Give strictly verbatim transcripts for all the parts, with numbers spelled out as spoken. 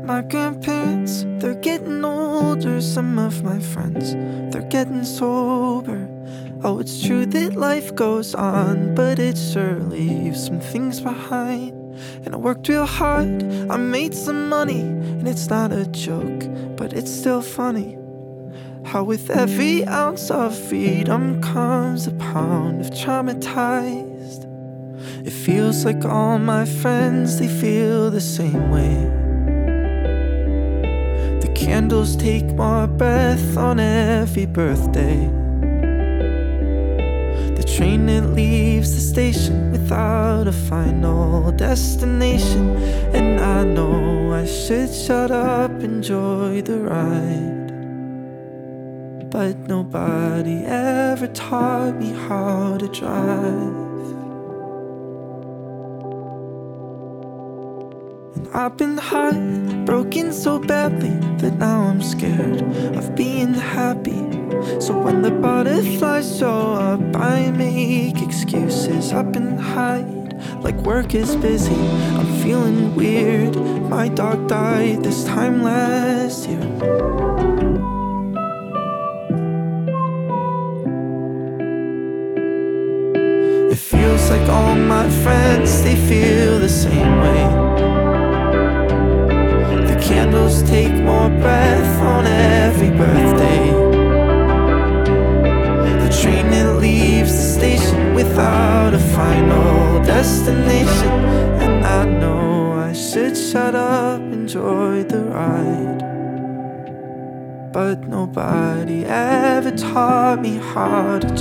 My grandparents, they're getting older. Some of my friends, they're getting sober. Oh, it's true that life goes on, but it sure leaves some things behind. And I worked real hard, I made some money, and it's not a joke, but it's still funny how with every ounce of freedom comes a pound of traumatized. It feels like all my friends, they feel the same way. The candles take more breath on every birthday. The train, it leaves the station without a final destination. And I know I should shut up, enjoy the ride, but nobody ever taught me how to drive. And I've been heartbroken so badly that now I'm scared of being happy. So when the butterflies show up, I make excuses up and hide, like work is busy, I'm feeling weird. My dog died this time last year. It feels like all my friends, they feel the same way. The candles take more breath on every birthday. The train, it leaves the station without a final destination. And I know I should shut up, enjoy the ride, but nobody ever taught me how to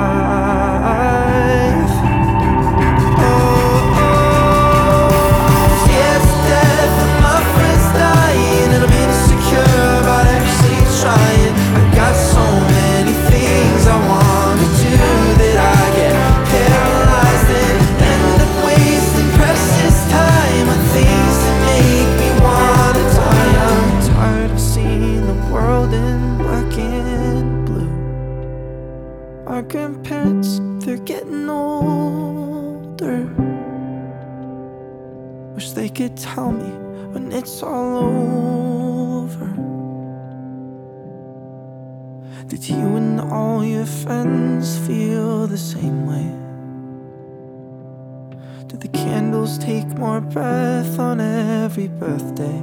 drive. Oh, oh, yeah, it's the death of my friends dying, and I'm insecure about actually trying. I got so many things I want to do that I get paralyzed and end up wasting precious time on things that make me wanna die. I'm tired of seeing the world in black and blue. Our grandparents, they're getting older. Wish they could tell me when it's all over. Did you and all your friends feel the same way? Did the candles take more breath on every birthday?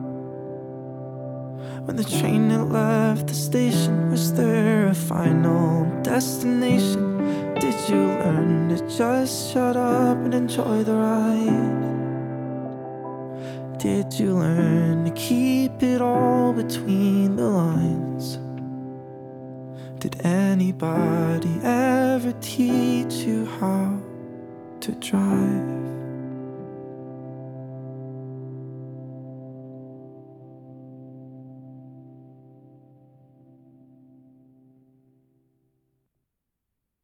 When the train, it left the station, was there a final destination? Did you learn to just shut up and enjoy the ride? Did you learn to keep it all between the lines? Did anybody ever teach you how to drive?